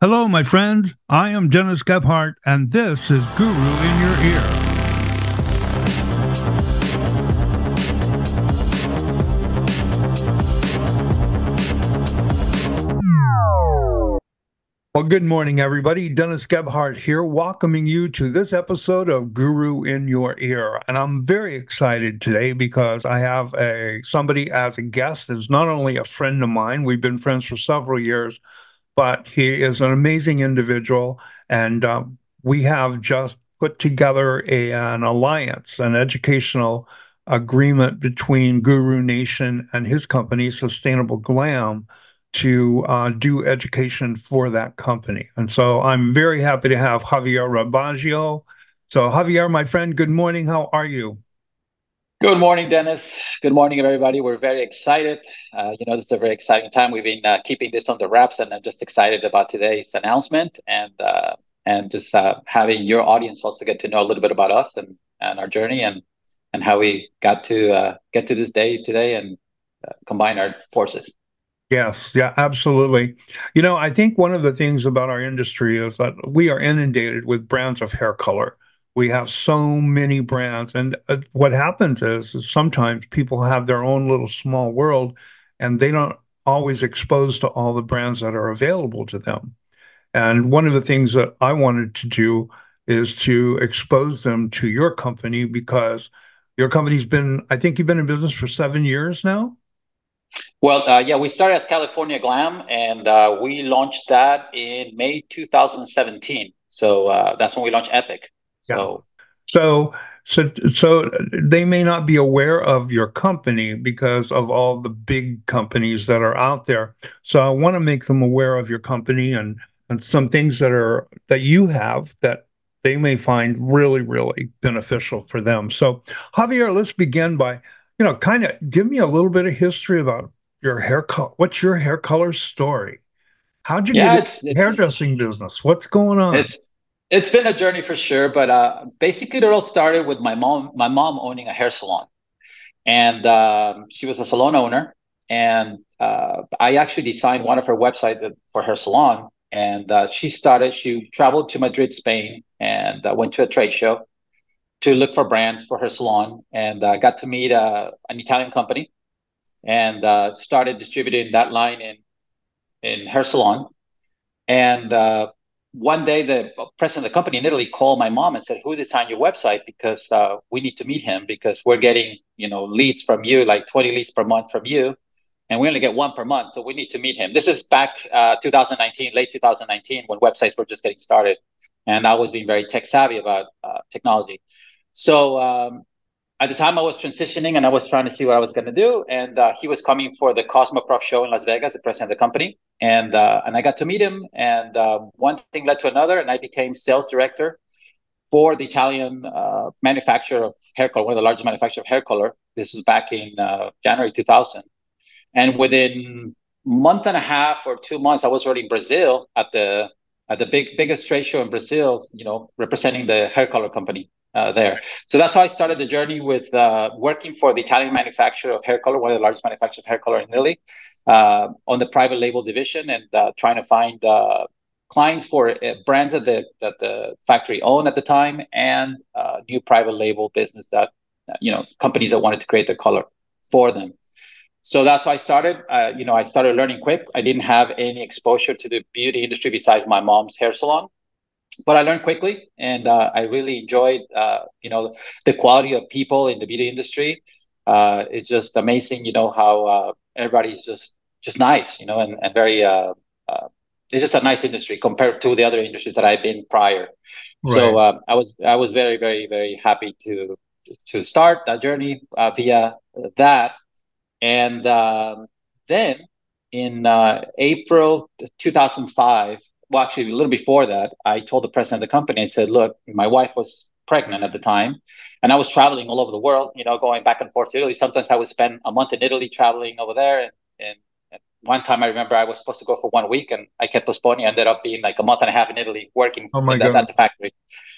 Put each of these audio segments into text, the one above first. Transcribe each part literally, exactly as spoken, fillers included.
Hello, my friends. I am Dennis Gebhardt, and this is Guru in Your Ear. Well, good morning, everybody. Dennis Gebhardt here, welcoming you to this episode of Guru in Your Ear. And I'm very excited today because I have a somebody as a guest is not only a friend of mine, we've been friends for several years, but he is an amazing individual. And uh, we have just put together a, an alliance, an educational agreement between Guru Nation and his company, Sustainable Glam, to uh, do education for that company. And so I'm very happy to have Javier Rabaggio. So, Javier, my friend, good morning. How are you? Good morning, Dennis. Good morning, everybody. We're very excited. Uh, you know, this is a very exciting time. We've been uh, keeping this on the wraps, and I'm just excited about today's announcement and uh, and just uh, having your audience also get to know a little bit about us and, and our journey and and how we got to uh, get to this day today and uh, combine our forces. Yes, yeah, absolutely. You know, I think one of the things about our industry is that we are inundated with brands of hair color. We have so many brands, and uh, what happens is, is sometimes people have their own little small world, and they don't always expose to all the brands that are available to them. And one of the things that I wanted to do is to expose them to your company because your company's been, I think you've been in business for seven years now. Well, uh, yeah, we started as California Glam, and uh, we launched that in May two thousand seventeen. So uh, that's when we launched Epic. Yeah. So So, so, so they may not be aware of your company because of all the big companies that are out there. So I want to make them aware of your company and and some things that are that you have that they may find really, really beneficial for them. So, Javier, let's begin by, you know, kind of give me a little bit of history about your hair color. What's your hair color story? How'd you get yeah, into it's the it's hairdressing business? What's going on? It's it's been a journey for sure, but uh, basically it all started with my mom. My mom owning a hair salon, and um, she was a salon owner. And uh, I actually designed one of her websites for her salon. And uh, she started. She traveled to Madrid, Spain, and uh, went to a trade show to look for brands for her salon, and uh, got to meet uh, an Italian company, and uh, started distributing that line in in her salon. And uh, one day, the president of the company in Italy called my mom and said, "Who designed your website? Because uh, we need to meet him because we're getting, you know, leads from you, like twenty leads per month from you, and we only get one per month. So we need to meet him." This is back uh, two thousand nineteen, late two thousand nineteen, when websites were just getting started, and I was being very tech savvy about uh, technology. So um, at the time I was transitioning and I was trying to see what I was going to do. And uh, he was coming for the Cosmoprof show in Las Vegas, the president of the company. And, uh, and I got to meet him. And um, one thing led to another. And I became sales director for the Italian uh, manufacturer of hair color, one of the largest manufacturers of hair color. This was back in uh, January two thousand. And within a month and a half or two months, I was already in Brazil at the at the big biggest trade show in Brazil, you know, representing the hair color company uh, there. So that's how I started the journey with uh, working for the Italian manufacturer of hair color, one of the largest manufacturers of hair color in Italy, uh, on the private label division, and uh, trying to find uh, clients for uh, brands that the that the factory owned at the time, and uh, new private label business that you know companies that wanted to create the color for them. So that's why I started. Uh, you know, I started learning quick. I didn't have any exposure to the beauty industry besides my mom's hair salon, but I learned quickly, and uh, I really enjoyed. Uh, you know, the quality of people in the beauty industry. Uh, it's just amazing. You know how uh, everybody's just just nice. You know, and and very. Uh, uh, it's just a nice industry compared to the other industries that I've been prior. So Right. uh, I was I was very very very happy to to start that journey uh, via that. And um, then in uh, April two thousand five, well, actually a little before that, I told the president of the company, I said, "Look, my wife was pregnant at the time, and I was traveling all over the world, you know, going back and forth to Italy. Sometimes I would spend a month in Italy traveling over there. And, and, and one time I remember I was supposed to go for one week, and I kept postponing. I ended up being like a month and a half in Italy working Oh my in that at the goodness. factory.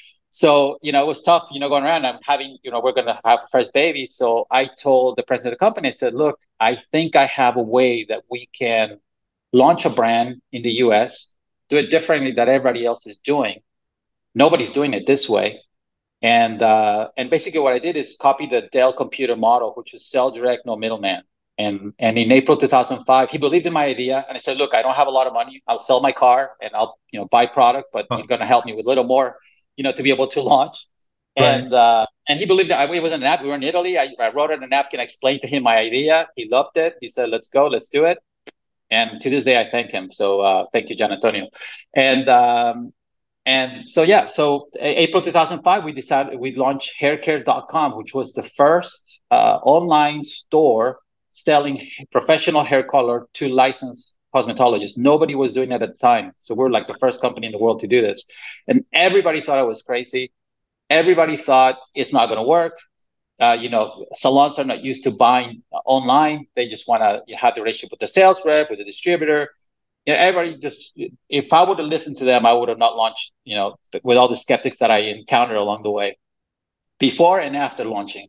So, you know, it was tough, you know, going around. I'm having, you know, we're going to have a first baby. So I told the president of the company, I said, "Look, I think I have a way that we can launch a brand in the U S do it differently that everybody else is doing. Nobody's doing it this way. And uh, and basically what I did is copy the Dell computer model, which is sell direct, no middleman. And and in April two thousand five, he believed in my idea, and I said, look, I don't have a lot of money. I'll sell my car and I'll you know buy product, but Uh, you're going to help me with a little more, you know, to be able to launch. right. And uh, and he believed that it was an app. We were in Italy. I, I wrote it in a napkin. I explained to him my idea. He loved it. He said, let's go, let's do it. And to this day, I thank him. So uh, thank you, Gian Antonio. And um, and so, yeah, so April two thousand five, we decided we launched haircare dot com, which was the first uh, online store selling professional hair color to licensed cosmetologists. Nobody was doing it at the time. So we're like the first company in the world to do this. And everybody thought I was crazy. Everybody thought it's not going to work. Uh, you know, salons are not used to buying online. They just want to have the relationship with the sales rep, with the distributor. Yeah, everybody just, if I would have listened to them, I would have not launched, you know, with all the skeptics that I encountered along the way, before and after launching.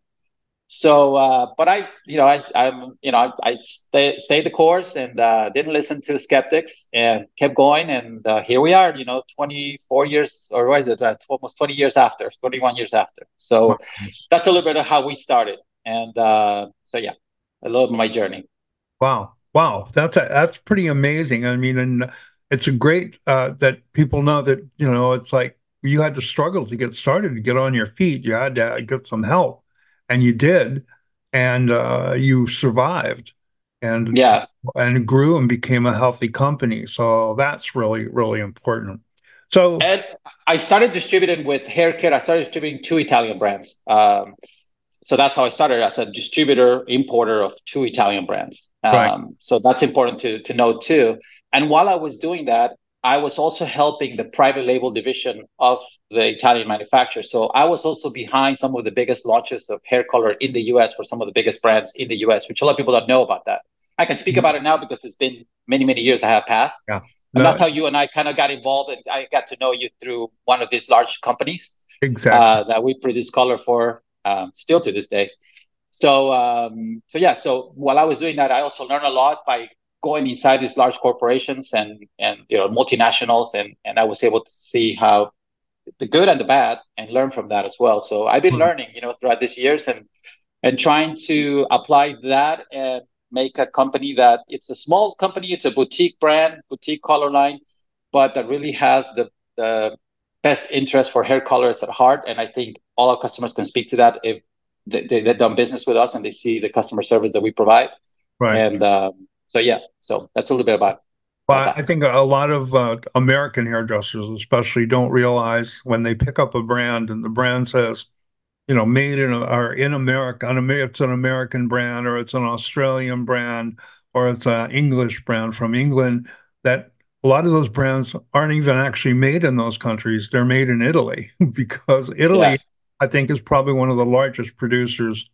So, uh, but I, you know, I, I'm, you know, I, I stay, stayed the course and uh, didn't listen to the skeptics and kept going. And uh, here we are, you know, twenty-four years, or what is it, uh, almost twenty years after, twenty-one years after. So that's a little bit of how we started. And uh, so, yeah, I love my journey. Wow. Wow. That's a, that's pretty amazing. I mean, and it's a great uh, that people know that, you know, it's like you had to struggle to get started, to get on your feet. You had to get some help, and you did, and uh, you survived and Yeah. and grew and became a healthy company. So that's really, really important. So, And I started distributing with hair care. I started distributing two Italian brands. Um, so that's how I started as a distributor, importer of two Italian brands. right, Um, so that's important to, to know too. And while I was doing that, I was also helping the private label division of the Italian manufacturer. So I was also behind some of the biggest launches of hair color in the U S for some of the biggest brands in the U S, which a lot of people don't know about that. I can speak about it now because it's been many, many years that have passed. yeah, And no, that's how you and I kind of got involved. And I got to know you through one of these large companies exactly, uh, that we produce color for, um, still to this day. So, um, so yeah. So while I was doing that, I also learned a lot by going inside these large corporations and and you know multinationals, and and I was able to see how the good and the bad and learn from that as well. So I've been right, learning, you know, throughout these years and and trying to apply that and make a company that it's a small company, it's a boutique brand, boutique color line, but that really has the the best interest for hair colors at heart. And I think all our customers can speak to that if they, they, they've done business with us and they see the customer service that we provide. right. And um, so, yeah, so that's a little bit about, about But that. I think a lot of uh, American hairdressers, especially, don't realize when they pick up a brand and the brand says, you know, made in or in America, an Amer- it's an American brand or it's an Australian brand or it's an English brand from England, that a lot of those brands aren't even actually made in those countries. They're made in Italy because Yeah, Italy, I think, is probably one of the largest producers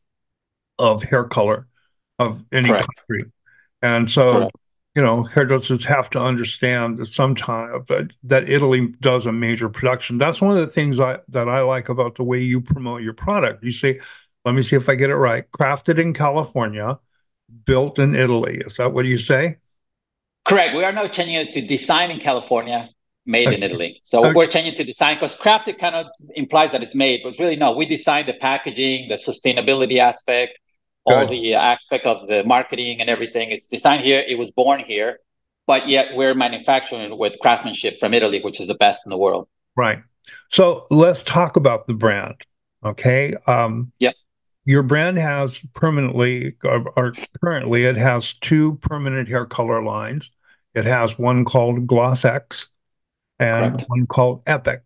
of hair color of any correct, country. And so, correct. you know, hairdressers have to understand that sometimes that, that Italy does a major production. That's one of the things I that I like about the way you promote your product. You say, let me see if I get it right. Crafted in California, built in Italy. Is that what you say? Correct. We are now changing it to design in California, made in Okay. Italy. So Okay. we're changing to design because crafted kind of implies that it's made, but really no, we designed the packaging, the sustainability aspect, all Good. the aspect of the marketing and everything. It's designed here. It was born here, but yet we're manufacturing with craftsmanship from Italy, which is the best in the world. Right. So let's talk about the brand. Okay. Um, Yep. your brand has permanently, or, or currently, it has two permanent hair color lines. It has one called Gloss X and Correct. one called Epic.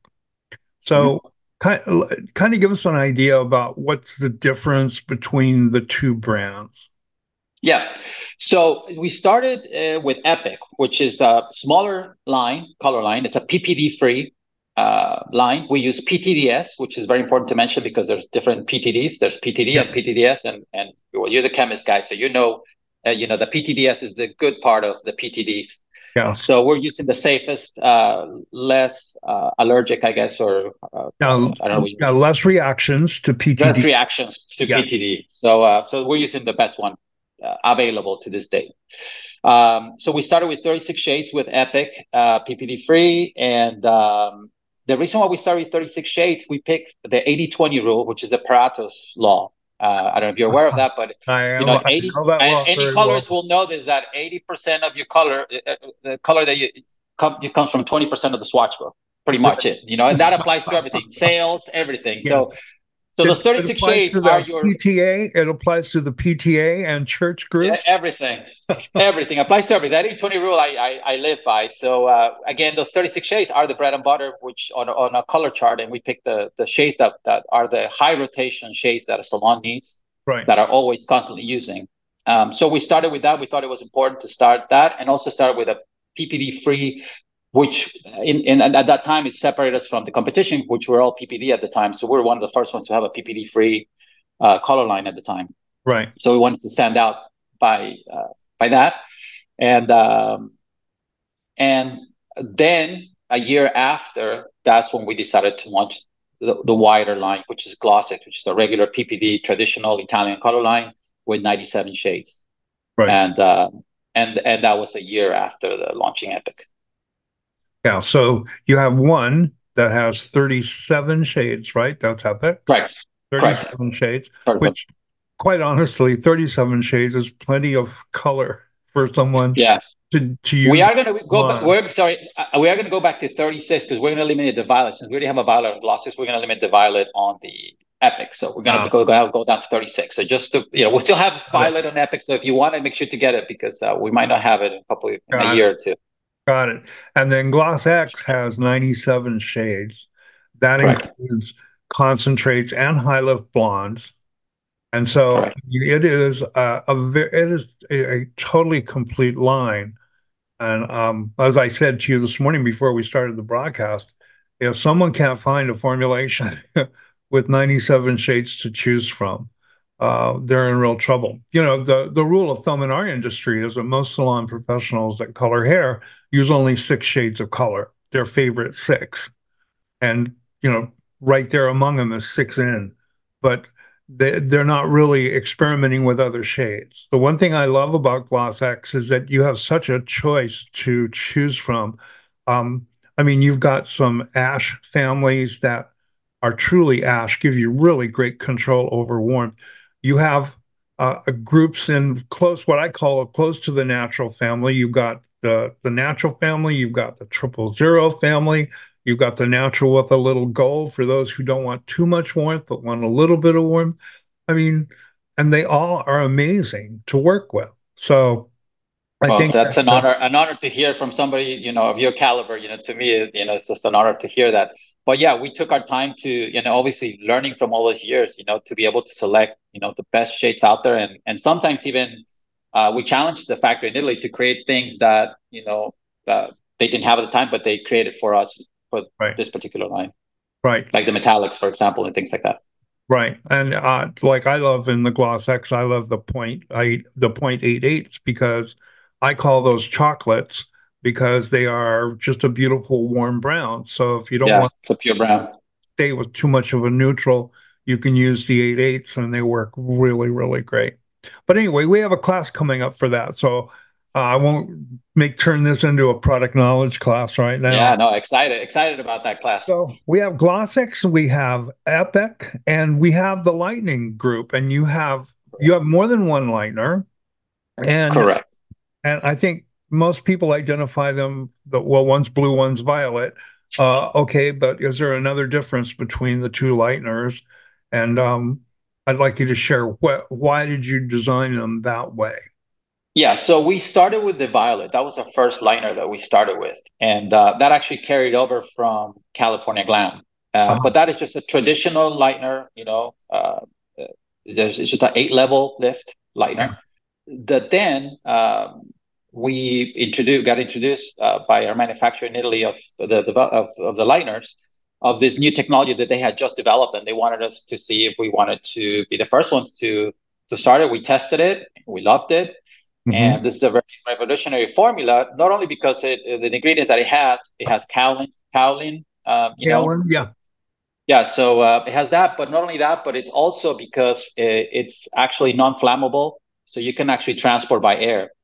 Mhm. So, kind kind of give us an idea about what's the difference between the two brands. Yeah. So we started uh, with Epic, which is a smaller line, color line. It's a P P D free uh, line. We use P T D S, which is very important to mention because there's different P T Ds. There's P T D and Yes. P T D S, and and well, you're the chemist guy, so you know, uh, you know the P T D S is the good part of the P T Ds. Yes. So we're using the safest, uh, less uh, allergic, I guess, or uh, Now, I don't know, what you- yeah, less reactions to less P T D. reactions to Yeah. P T D. So uh, so we're using the best one uh, available to this day. Um, so we started with thirty-six shades with Epic, uh, P P D free. And um, the reason why we started with thirty-six shades, we picked the eighty twenty rule, which is the Pareto's law. Uh, I don't know if you're aware of that, but I you am. know, I eighty, know that and law any very well. colors will know this, that eighty percent of your color, uh, the color that you, come, it comes from twenty percent of the swatch book, pretty much it, you know, and that applies to everything, sales, everything. Yes. So, so It, those it thirty-six applies shades to are the your, P T A. It applies to the P T A and church yeah, groups. everything, everything applies to everything. That eighty twenty rule I, I, I live by. So uh, again, those thirty-six shades are the bread and butter, which on, on a color chart, and we pick the, the shades that, that are the high rotation shades that a salon needs, Right. that are always constantly using. Um, so we started with that. We thought it was important to start that, and also start with a P P D free, which in, in at that time it separated us from the competition, which were all P P D at the time. So we were one of the first ones to have a P P D free uh, color line at the time. Right. So we wanted to stand out by uh, by that, and um, and then a year after, that's when we decided to launch the, the wider line, which is Glossix, which is a regular P P D traditional Italian color line with ninety-seven shades. Right. And uh, and and that was a year after the launching Epic. Yeah. So you have one that has thirty-seven shades, right? That's Epic. Correct. Correct. thirty-seven shades, Correct. which quite honestly, thirty-seven shades is plenty of color for someone Yeah. to, to We use are going to go back. one. We're sorry. Uh, we are going to go back to thirty-six because we're going to eliminate the violet. Since we already have a violet on Glossix, we're going to limit the violet on the Epic. So we're going to Ah, go, go go down to thirty-six. So just to, you know, we'll still have got it. violet on Epic. So if you want to, make sure to get it because uh, we might not have it in a couple of, in a Got year it. or two. Got it. And then Glossix has ninety-seven shades. That Correct. includes concentrates and high lift blondes. And so Correct. it is a, a ve- it is a, a totally complete line. And um, as I said to you this morning before we started the broadcast, if someone can't find a formulation with ninety-seven shades to choose from, uh, they're in real trouble. You know, the, the rule of thumb in our industry is that most salon professionals that color hair use only six shades of color, their favorite six. And, you know, right there among them is six in. But they, they're not really experimenting with other shades. The one thing I love about Glossix is that you have such a choice to choose from. Um, I mean, you've got some ash families that are truly ash, give you really great control over warmth. You have uh, groups in close, what I call close to the natural family. You've got the the natural family, you've got the triple zero family, you've got the natural with a little gold for those who don't want too much warmth but want a little bit of warmth. I mean, and they all are amazing to work with. So I Well, think that's that, an that honor, an honor to hear from somebody, you know, of your caliber. You know, to me, you know, it's just an honor to hear that. But yeah, we took our time to, you know, obviously learning from all those years, you know, to be able to select, you know, the best shades out there, and and sometimes even uh, we challenged the factory in Italy to create things that, you know, that they didn't have at the time, but they created for us for right, this particular line, right, like the metallics, for example, and things like that. right. And uh, like I love in the Gloss X, I love the point I the point eight eights because I call those chocolates because they are just a beautiful warm brown. So if you don't Yeah, want it's a pure brown. stay with too much of a neutral, you can use the eight eights and they work really, really great. But anyway, we have a class coming up for that. So uh, I won't make turn this into a product knowledge class right Yeah, now. no, excited, excited about that class. So we have Glossix, we have Epic, and we have the Lightning group, and you have you have more than one lightener, and Correct. and I think most people identify them that well, one's blue, one's violet. Uh, okay, but is there another difference between the two lighteners? And um, I'd like you to share what why did you design them that way? Yeah, so we started with the Violet. That was the first liner that we started with, and uh, that actually carried over from California Glam. Uh, Uh-huh. but that is just a traditional lightener, you know. Uh, uh, there's it's just an eight level lift lightener. That then um, we introduced got introduced uh, by our manufacturer in Italy of the, the of, of the lighteners of this new technology that they had just developed, and they wanted us to see if we wanted to be the first ones to to start it. We tested it, we loved it, Hmm. and this is a very revolutionary formula, not only because it, the ingredients that it has, it has kaolin, kaolin, um, you Yeah, know, well, yeah, yeah, so uh, it has that, but not only that, but it's also because it, it's actually non-flammable, so you can actually transport by air.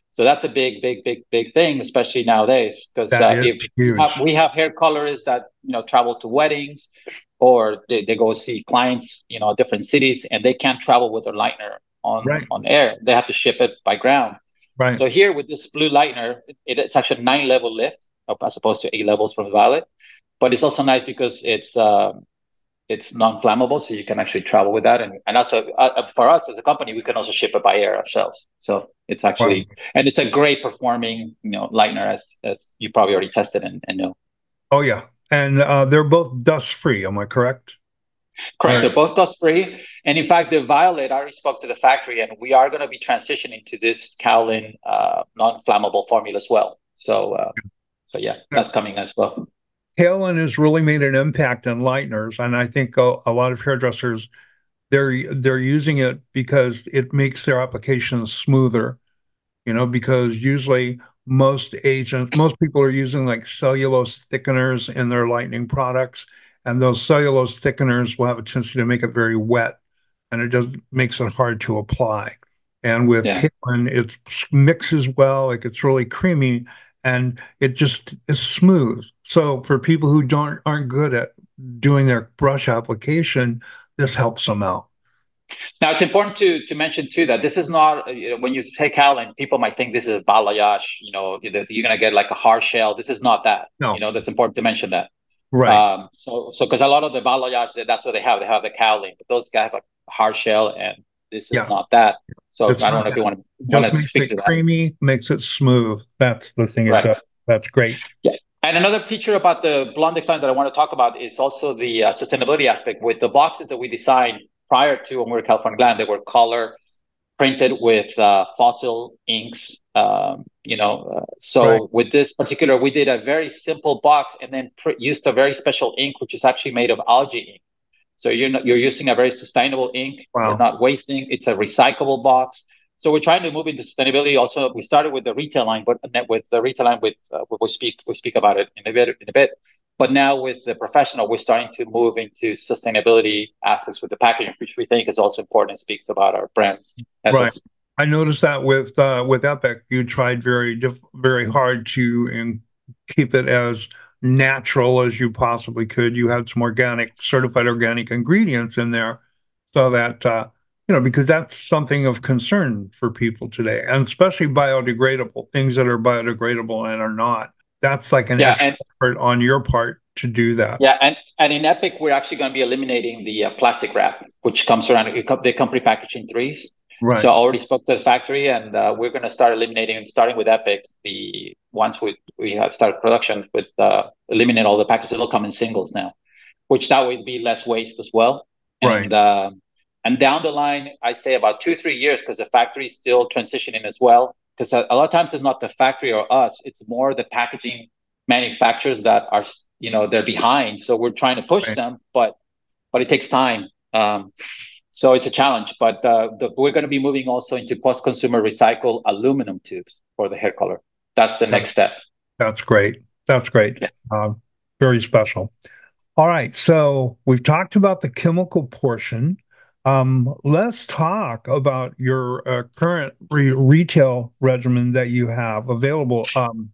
So that's a big, big, big, big thing, especially nowadays. Because That uh, is if we have, huge. we have hair colorists that you know travel to weddings, or they, they go see clients, you know, different cities, and they can't travel with their lightener on Right, on air. They have to ship it by ground. right. So here with this blue lightener, it, it's actually a nine level lift as opposed to eight levels from Violet. But it's also nice because it's uh, it's non-flammable, so you can actually travel with that. And and also uh, uh, for us as a company, we can also ship it by air ourselves. So it's Wow. actually and it's a great performing, you know, lightener as as you probably already tested and, and know. Oh yeah. And uh, they're both dust free. Am I correct? Correct. Right. They're both dust free. And in fact, the Violet, I already spoke to the factory, and we are going to be transitioning to this kaolin uh, non-flammable formula as well. So uh, so yeah, that's coming as well. Halen has really made an impact on lighteners, and I think a, a lot of hairdressers they're they're using it because it makes their applications smoother. You know, because usually most agents, most people are using like cellulose thickeners in their lightening products, and those cellulose thickeners will have a tendency to make it very wet, and it just makes it hard to apply. And with Yeah. Caitlin, it mixes well, it gets really creamy, and it just is smooth. So for people who don't aren't good at doing their brush application, this helps them out. Now, it's important to to mention too that this is not you know, when you say kaolin, people might think this is balayage. You know, that you're gonna get like a hard shell. This is not that. You No, know, that's important to mention that. right. Um, so so because a lot of the balayage, that's what they have. They have the kaolin, but those guys have a hard shell, and this is Yeah. not that. So It's I don't not know if you that. want to It want just to makes speak it to that. creamy, makes it smooth. That's the thing it Right. does. That's great. Yeah. And another feature about the Blondex line that I want to talk about is also the uh, sustainability aspect. With the boxes that we designed prior to when we were California Glam, they were color printed with uh, fossil inks. Um, you know, uh, Right. so with this particular, we did a very simple box and then pr- used a very special ink, which is actually made of algae ink. So you're not, you're using a very sustainable ink. We're Wow. not wasting. It's a recyclable box. So we're trying to move into sustainability. Also, we started with the retail line, but with the retail line, with uh, we speak we speak about it in a bit in a bit. But now with the professional, we're starting to move into sustainability aspects with the packaging, which we think is also important and speaks about our brand Right. ethos. I noticed that with uh, with Epic, you tried very diff very hard to in keep it as natural as you possibly could. You had some organic, certified organic ingredients in there, so that uh, you know, because that's something of concern for people today, and especially biodegradable things that are biodegradable and are not. That's like an Yeah, extra and effort on your part to do that. yeah, and, and in Epic, we're actually going to be eliminating the uh, plastic wrap, which comes around. They come prepackaged in threes. So I Right. already spoke to the factory, and uh, we're going to start eliminating, starting with Epic. The once we we have started production with uh, eliminate all the packages, they'll come in singles now, which that would be less waste as well. Right. And um, and down the line, I say about two three years because the factory is still transitioning as well. Because a, a lot of times it's not the factory or us; it's more the packaging manufacturers that are you know they're behind. So we're trying to push Right. them, but but it takes time. Um, so it's a challenge. But uh, the, we're going to be moving also into post-consumer recycled aluminum tubes for the hair color. That's the next That's step. that's great. That's great. Yeah. Uh, very special. All right, so we've talked about the chemical portion. Um, let's talk about your uh, current re retail regimen that you have available. Um,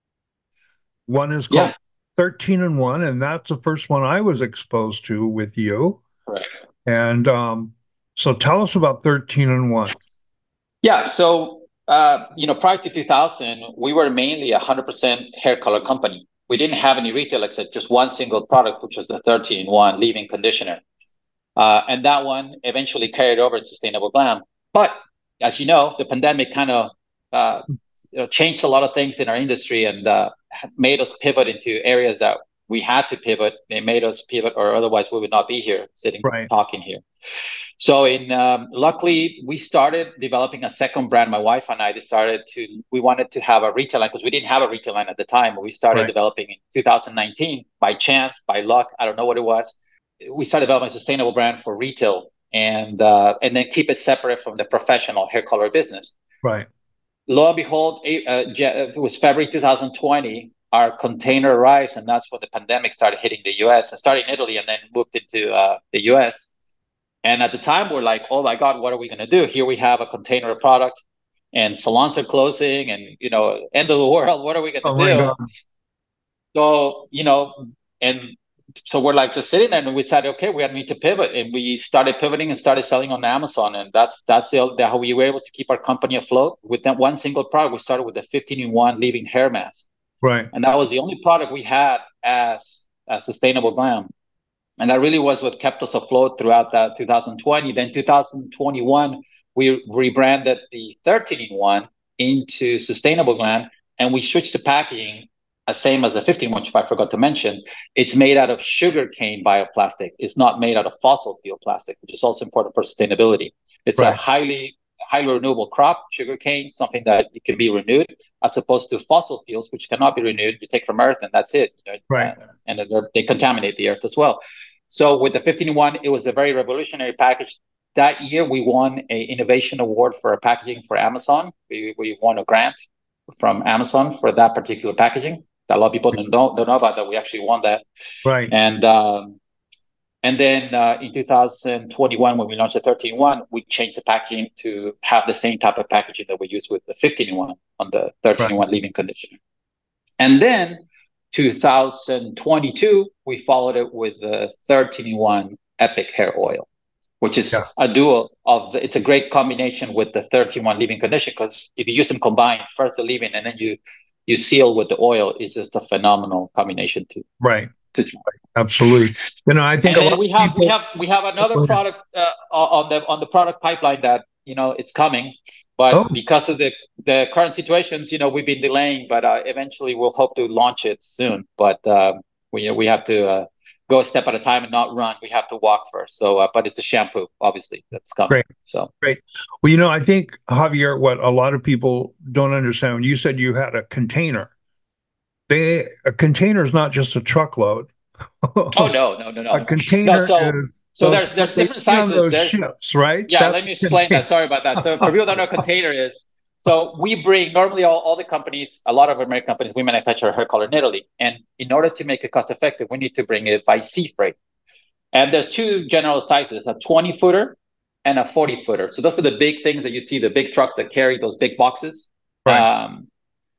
one is called Yeah. thirteen and one, and that's the first one I was exposed to with you. Right. And um, so tell us about thirteen and one. Yeah. So, uh, you know, prior to two thousand, we were mainly a one hundred percent hair color company. We didn't have any retail except just one single product, which was the thirteen one leave-in conditioner. Uh, and that one eventually carried over to Sustainable Glam. But as you know, the pandemic kind of uh, you know, changed a lot of things in our industry and uh, made us pivot into areas that we had to pivot. They made us pivot, or otherwise we would not be here sitting Right, talking here. So in um, luckily we started developing a second brand. My wife and I decided to we wanted to have a retail line because we didn't have a retail line at the time. We started right, developing in two thousand nineteen by chance, by luck. I don't know what it was. We started developing a sustainable brand for retail and uh, and then keep it separate from the professional hair color business. right, Lo and behold, uh, it was February two thousand twenty. Our container arrives, and that's when the pandemic started hitting the U S. and started in Italy and then moved into uh, the U S. And at the time, we're like, oh my God, what are we going to do? Here we have a container of product. and salons are closing, and you know, end of the world. What are we Oh gonna my do? God. So, you know, and so we're like just sitting there and we decided, okay, we need to pivot. And we started pivoting and started selling on Amazon. And that's that's the, the how we were able to keep our company afloat with that one single product. We started with a fifteen in one leave-in hair mask. Right. And that was the only product we had as a sustainable glam. And that really was what kept us afloat throughout that two thousand twenty. Then two thousand twenty-one, we rebranded the thirteen in one into sustainable glam, and we switched the packaging, uh, same as the fifteen, which I forgot to mention. It's made out of sugarcane bioplastic. It's not made out of fossil fuel plastic, which is also important for sustainability. It's a Right. highly highly renewable crop, sugarcane, something that it can be renewed, as opposed to fossil fuels, which cannot be renewed. You take from earth, and that's it. You know, Right. uh, and they contaminate the earth as well. So with the fifteen in one, it was a very revolutionary package. That year, we won a innovation award for packaging for Amazon. We we won a grant from Amazon for that particular packaging. A lot of people don't don't know about that. We actually won that. Right. And um, and then uh, in two thousand twenty-one, when we launched the thirteen in one, we changed the packaging to have the same type of packaging that we use with the fifteen in one on the thirteen in one leave-in conditioner. And then two thousand twenty-two, we followed it with the thirteen in one Epic Hair Oil, which is Yeah. a duo of the, it's a great combination with the thirteen in one leave-in conditioner, because if you use them combined, first the leave-in and then you you seal with the oil, is just a phenomenal combination to Right. to try. Absolutely. You know, I think And a lot then we of have we people. have we have another Go ahead. product uh, on the on the product pipeline that, you know, it's coming, but Oh, because of the the current situations, you know, we've been delaying, but uh, eventually we'll hope to launch it soon. But um, we we have to uh, go a step at a time and not run. We have to walk first. So, uh, but it's the shampoo, obviously, that's coming. great. So Great. Well, you know, I think, Javier, what a lot of people don't understand, you said you had a container. They, a container is not just a truckload. oh no no no A no no. container So is so those there's what there's they different see on sizes. those There's ships, right? Yeah, That's let me a explain that. container. Sorry about that. So for people that know, container is, so we bring, normally all, all the companies, a lot of American companies, we manufacture hair color in Italy. And in order to make it cost effective, we need to bring it by sea freight. And there's two general sizes, a twenty footer and a forty footer. So those are the big things that you see, the big trucks that carry those big boxes. Right. Um,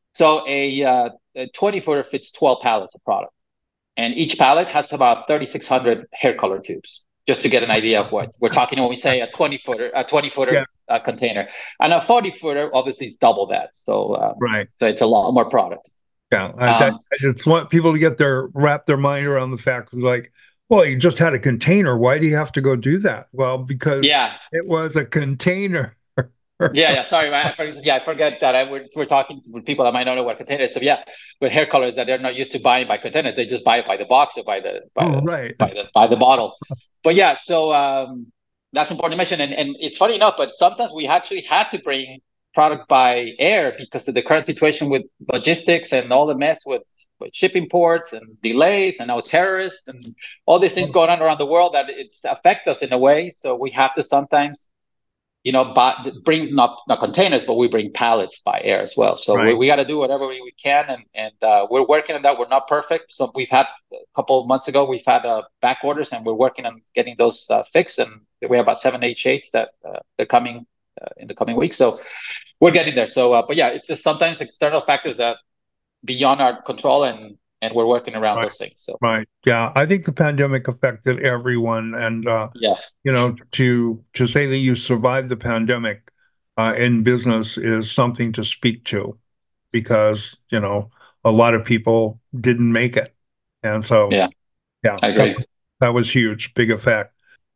so a, uh, a twenty footer fits twelve pallets of product. And each pallet has about thirty-six hundred hair color tubes, just to get an idea of what we're talking when we say a twenty footer, a twenty Yeah. footer uh, container. And a forty footer obviously is double that. So, um, Right. so it's a lot more product. Yeah. I, that, Um, I just want people to get their wrap their mind around the fact of like, well, you just had a container. Why do you have to go do that? Well, because yeah, it was a container. yeah, yeah. Sorry, I, for instance, yeah, I forget that I, we're, we're talking with people that might not know what container is. So yeah, with hair colors that they're not used to buying by containers, they just buy it by the box or by the by Oh, the right. by the by the bottle. But yeah, so um, that's important to mention. And and it's funny enough, but sometimes we actually had to bring product by air because of the current situation with logistics and all the mess with, with shipping ports and delays and now terrorists and all these things going on around the world that it's affect us in a way. So we have to sometimes, you know, buy, bring not not containers, but we bring pallets by air as well. So we, Right. we got to do whatever we, we can, and and uh, we're working on that. We're not perfect, so we've had a couple of months ago we've had uh, back orders, and we're working on getting those uh, fixed. And we have about seven, eight shades that uh, they're coming uh, in the coming weeks. So we're getting there. So, uh, but yeah, it's just sometimes external factors that beyond our control, and and we're working around Right. those things. So Right. Yeah. I think the pandemic affected everyone. And, uh, yeah, you know, to to say that you survived the pandemic uh, in business is something to speak to because, you know, a lot of people didn't make it. And so, yeah, yeah, I that, agree. that was huge, big effect.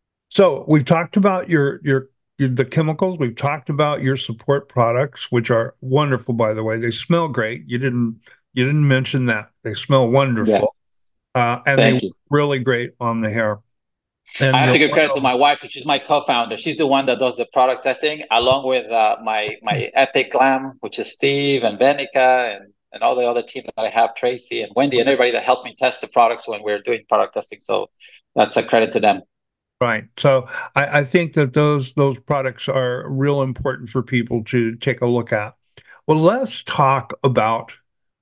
So we've talked about your, your your the chemicals. We've talked about your support products, which are wonderful, by the way. They smell great. You didn't you didn't mention that. They smell Yeah, wonderful. Uh, and they thank work you. really great on the hair. I And have the to give credit to oil, my wife, which is my co-founder. She's the one that does the product testing, along with uh, my my Epic Glam, which is Steve and Benica and and all the other team that I have, Tracy and Wendy, and everybody that helped me test the products when we are doing product testing. So that's a credit to them. right. So I, I think that those those products are real important for people to take a look at. Well, let's talk about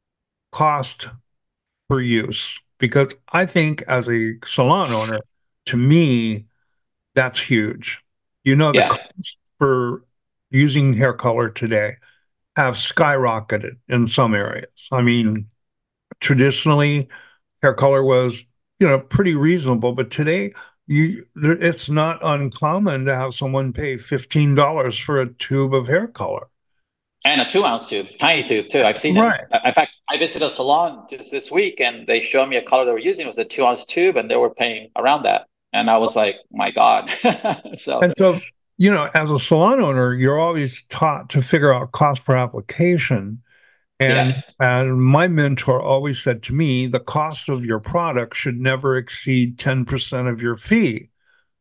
cost per use because I think as a salon owner, to me, that's huge. You know, the Yeah, cost for using hair color today have skyrocketed in some areas. I mean, traditionally, hair color was, you know, pretty reasonable, but today you it's not uncommon to have someone pay fifteen dollars for a tube of hair color. And a two ounce tube, it's a tiny tube too. I've seen it. Right. In fact, I visited a salon just this week, and they showed me a color they were using. It was a two ounce tube, and they were paying around that. And I was like, my God. So, And so, you know, as a salon owner, you're always taught to figure out cost per application. yeah, And and my mentor always said to me, the cost of your product should never exceed ten percent of your fee.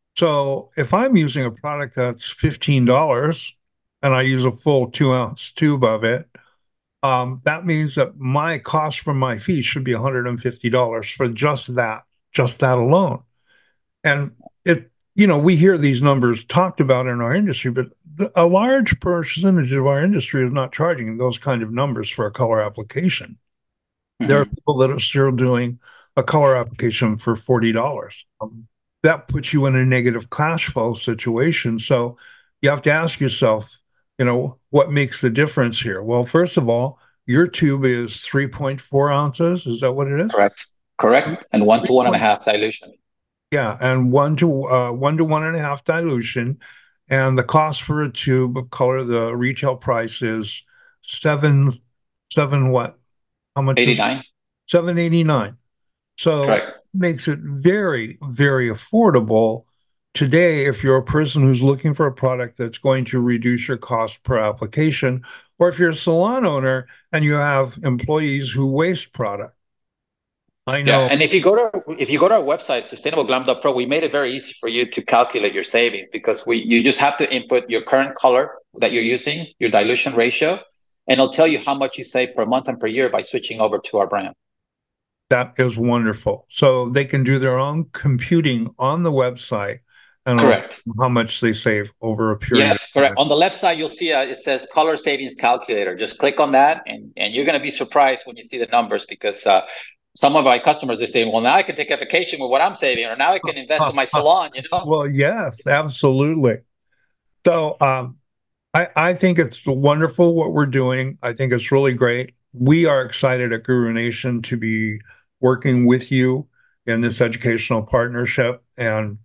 So if I'm using a product that's fifteen dollars and I use a full two ounce tube of it, um, that means that my cost for my fee should be one hundred fifty dollars for just that, just that alone. And it, you know, we hear these numbers talked about in our industry, but a large percentage of our industry is not charging those kind of numbers for a color application. There are hmm people that are still doing a color application for forty dollars. Um, that puts you in a negative cash flow situation. So you have to ask yourself, you know, what makes the difference here? Well, first of all, your tube is three point four ounces. Is that what it is? correct, correct, and one to one and a three point four. half dilution. Yeah, and one to uh, one to one and a half dilution, and the cost for a tube of color, the retail price is seven seven what? How much is eighty-nine, seven eighty nine? So correct. makes it very very affordable today if you're a person who's looking for a product that's going to reduce your cost per application, or if you're a salon owner and you have employees who waste product. I Yeah, know and if you go to if you go to our website, sustainable glam dot pro, we made it very easy for you to calculate your savings because we you just have to input your current color that you're using, your dilution ratio, and it'll tell you how much you save per month and per year by switching over to our brand. that is wonderful. So they can do their own computing on the website and it'll Correct. how much they save over a period Yes, of correct. time. On the left side, you'll see uh, it says color savings calculator. Just click on that, and and you're going to be surprised when you see the numbers because uh, some of our customers they say, well, now I can take a vacation with what I'm saving, or now I can invest in my salon. You know? Well, yes, absolutely. So um, I, I think it's wonderful what we're doing. I think it's really great. We are excited at Guru Nation to be working with you in this educational partnership and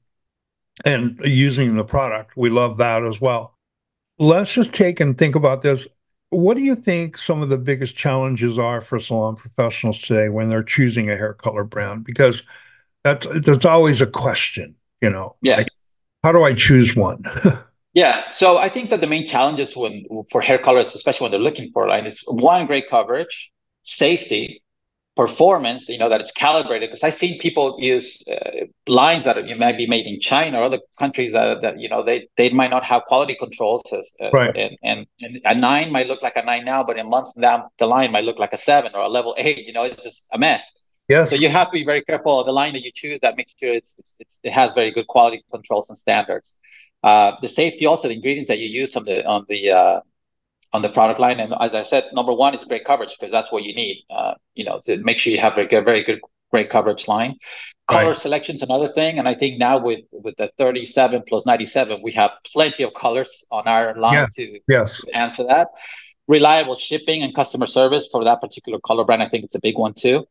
and using the product. We love that as well. Let's just take and think about this. What do you think some of the biggest challenges are for salon professionals today when they're choosing a hair color brand? Because that's there's always a question, you know, Yeah. like how do I choose one? Yeah, so I think that the main challenges when for hair colors, especially when they're looking for line, is one, great coverage, safety, performance. You know that it's calibrated because I've seen people use uh, lines that are, might be made in China or other countries that that you know they they might not have quality controls, as, uh, Right. and, and and a nine might look like a nine now, but in months down the line might look like a seven or a level eight. You know, it's just a mess. So Yes. you have to be very careful of the line that you choose. That makes sure it's, it's, it's it has very good quality controls and standards. Uh, the safety also, the ingredients that you use on the on the uh, on the product line, and as I said, number one is great coverage because that's what you need. Uh, you know, to make sure you have a very, very good great coverage line. Right. Color selection's another thing, and I think now with with the thirty-seven plus ninety-seven, we have plenty of colors on our Yeah. line to Yes. to answer that. Reliable shipping and customer service for that particular color brand, I think it's a big one too.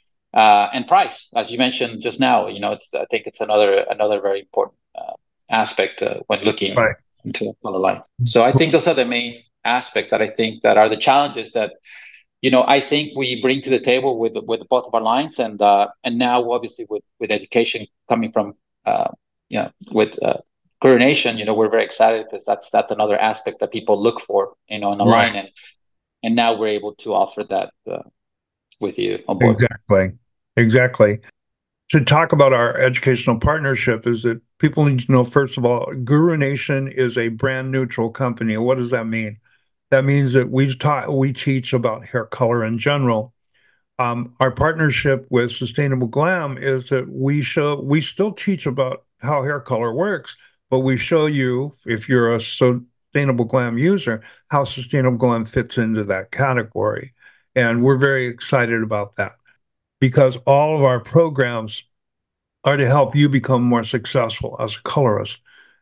Uh, and price, as you mentioned just now, you know, it's I think it's another another very important uh, aspect uh, when looking Right. into a color line. So I think those are the main aspects that I think that are the challenges that you know I think we bring to the table with with both of our lines, and uh, and now obviously with with education coming from uh, you know with uh, coordination, you know, we're very excited because that's that's another aspect that people look for, you know, in a Right. line, and and now we're able to offer that uh, with you on board. Exactly. Exactly. To talk about our educational partnership is that people need to know, first of all, Guru Nation is a brand neutral company. What does that mean? That means that we taught we teach about hair color in general. Um, our partnership with Sustainable Glam is that we show we still teach about how hair color works, but we show you, if you're a Sustainable Glam user, how Sustainable Glam fits into that category. And we're very excited about that because all of our programs are to help you become more successful as a colorist.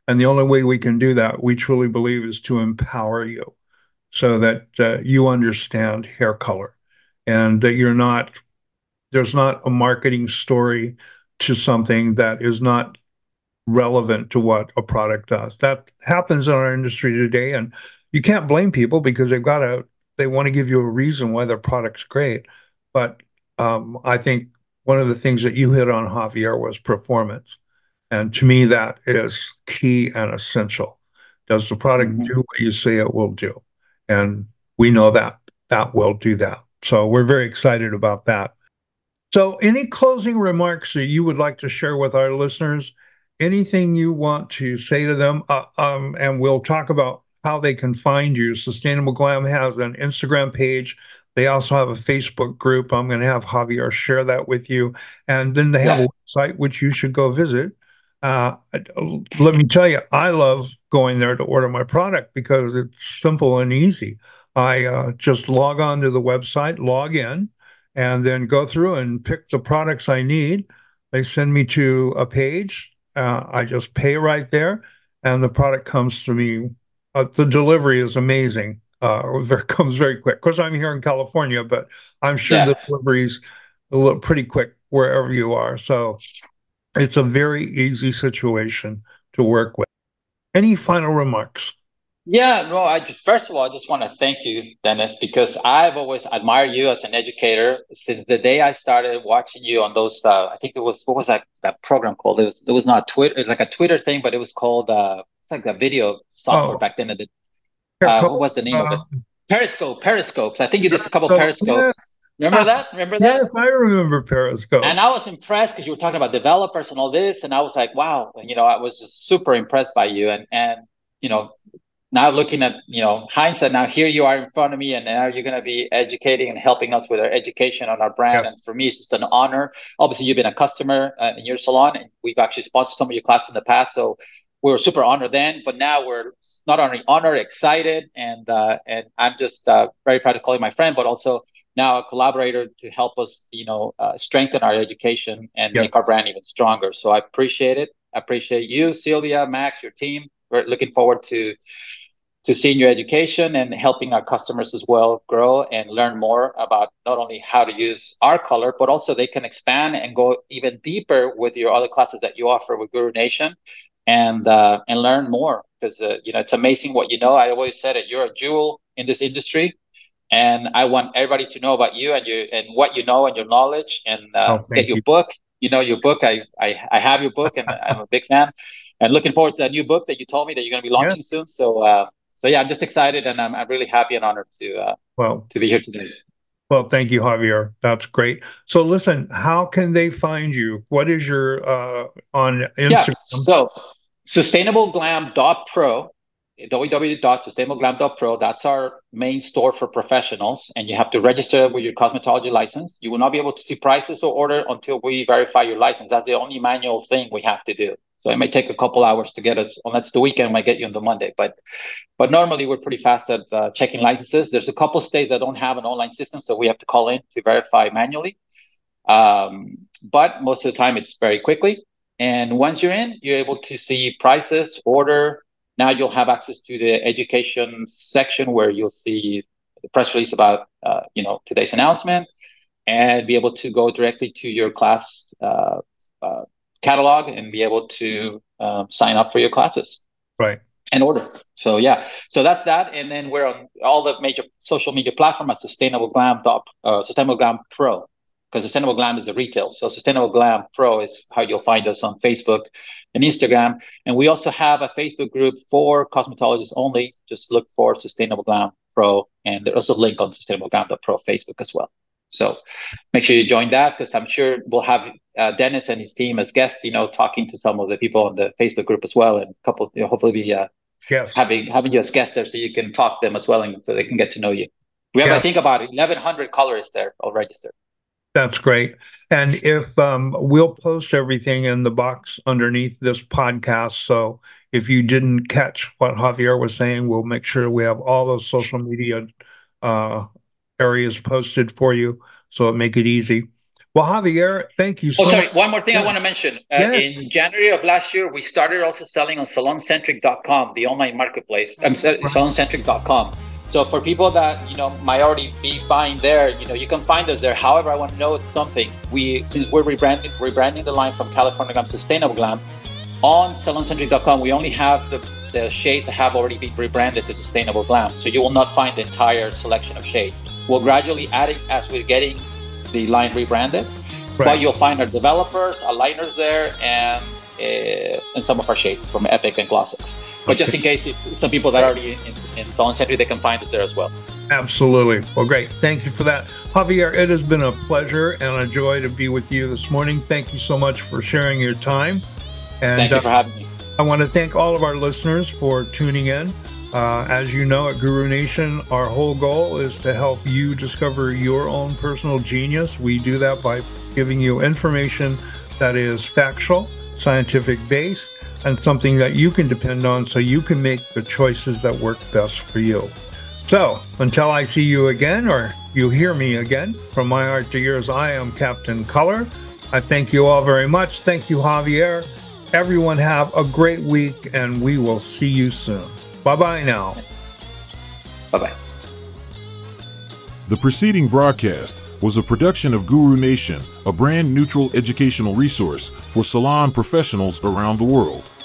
And the only way we can do that, we truly believe, is to empower you so that uh, you understand hair color and that you're not, there's not a marketing story to something that is not relevant to what a product does. That happens in our industry today, and you can't blame people because they've got to, they want to give you a reason why their product's great. But um, I think one of the things that you hit on, Javier, was performance. And to me, that is key and essential. Does the product Mhm. do what you say it will do? And we know that that will do that. So we're very excited about that. So, any closing remarks that you would like to share with our listeners? Anything you want to say to them? Uh, um, and we'll talk about how they can find you. Sustainable Glam has an Instagram page. They also have a Facebook group. I'm going to have Javier share that with you. And then they have Yeah. a website which you should go visit. Uh, Let me tell you, I love going there to order my product because it's simple and easy. I uh, just log on to the website, log in, and then go through and pick the products I need. They send me to a page. Uh, I just pay right there, and the product comes to me. Uh, the delivery is amazing. Uh, it comes very quick. Of course, I'm here in California, but I'm sure the Yeah. delivery's a little pretty quick wherever you are. So it's a very easy situation to work with. Any final remarks? Yeah, no, I ju- first of all, I just want to thank you, Dennis, because I've always admired you as an educator since the day I started watching you on those. Uh, I think it was what was that that program called? It was it was not Twitter. It was like a Twitter thing, but it was called uh, it's like a video software Oh, back then. That did- here Uh, what comes, was the name of uh, it? Periscope, Periscopes. I think you did a couple Periscope. Yes. Periscopes. Remember that? Remember that? Yes, I remember And Periscope. I was impressed because you were talking about developers and all this, and I was like, wow, you know, I was just super impressed by you, and and you know, now looking at you know hindsight, now here you are in front of me, and now you're going to be educating and helping us with our education on our brand. Yes. And for me, it's just an honor. Obviously, you've been a customer uh, in your salon, and we've actually sponsored some of your classes in the past, so we were super honored then. But now we're not only honored, excited, and uh, and I'm just uh, very proud to call you my friend, but also now a collaborator to help us, you know, uh, strengthen our education and make our Yes. brand even stronger. So I appreciate it. I appreciate you, Sylvia, Max, your team. We're looking forward to to seeing your education and helping our customers as well grow and learn more about not only how to use our color, but also they can expand and go even deeper with your other classes that you offer with Guru Nation and uh, and learn more because uh, you know it's amazing what you know. I always said it. You're a jewel in this industry, and I want everybody to know about you and your and what you know and your knowledge and uh, Oh, get thank your you. book. You know your book. I, I I have your book and I'm a big fan. And looking forward to a new book that you told me that you're going to be Yes. launching soon. So uh, so yeah, I'm just excited and I'm I'm really happy and honored to uh, Well, to be here today. well, thank you, Javier. That's great. So listen, how can they find you? What is your uh on Yeah. Instagram? So sustainableglam dot pro, w w w dot sustainable glam dot pro. That's our main store for professionals. And you have to register with your cosmetology license. You will not be able to see prices or order until we verify your license. That's the only manual thing we have to do. So it may take a couple hours to get us, unless the weekend might get you on the Monday. But but normally we're pretty fast at uh, checking licenses. There's a couple states that don't have an online system, so we have to call in to verify manually. Um, but most of the time, it's very quickly. And once you're in, you're able to see prices, order. Now you'll have access to the education section where you'll see the press release about uh, you know today's announcement, and be able to go directly to your class uh, uh, catalog and be able to um, sign up for your classes Right. and order. So yeah, so that's that. And then we're on all the major social media platforms at Sustainable Glam dot uh, Sustainable Glam Pro, because Sustainable Glam is the retail. So Sustainable Glam Pro is how you'll find us on Facebook and Instagram. And we also have a Facebook group for cosmetologists only. Just look for Sustainable Glam Pro, and there's also a link on Sustainable Glam dot Pro Facebook as well. So make sure you join that because I'm sure we'll have uh, Dennis and his team as guests, you know, talking to some of the people on the Facebook group as well, and a couple, you know, hopefully be uh, Yes. having having you as guests there so you can talk to them as well and so they can get to know you. We have, I Yes. think, about eleven hundred colorists there all registered. That's great. And if um, we'll post everything in the box underneath this podcast. So if you didn't catch what Javier was saying, we'll make sure we have all those social media uh, areas posted for you. So it make it easy. Well, Javier, thank you so much. Oh, sorry. much. One more thing yeah. I want to mention. Uh, yeah. In January of last year, we started also selling on salon centric dot com, the online marketplace. I'm sorry, salon centric dot com. So for people that, you know, might already be buying there, you know, you can find us there. However, I want to know something. We, since we're rebranding, rebranding the line from California Glam Sustainable Glam, on salon centric dot com, we only have the, the shades that have already been rebranded to Sustainable Glam. So you will not find the entire selection of shades. We'll gradually add it as we're getting the line rebranded. Right. But you'll find our developers, aligners there, and uh, and some of our shades from Epic and Glossix. But just in case, if some people that are already in, in Salon Centric, they can find us there as well. Absolutely. Well, great. Thank you for that. Javier, it has been a pleasure and a joy to be with you this morning. Thank you so much for sharing your time. And thank you for having me. Uh, I want to thank all of our listeners for tuning in. Uh, as you know, at Guru Nation, our whole goal is to help you discover your own personal genius. We do that by giving you information that is factual, scientific based, and something that you can depend on so you can make the choices that work best for you. So, until I see you again, or you hear me again, from my heart to yours, I am Captain Color. I thank you all very much. Thank you, Javier. Everyone have a great week, and we will see you soon. Bye-bye now. Bye-bye. The preceding broadcast was a production of Guru Nation, a brand neutral educational resource for salon professionals around the world.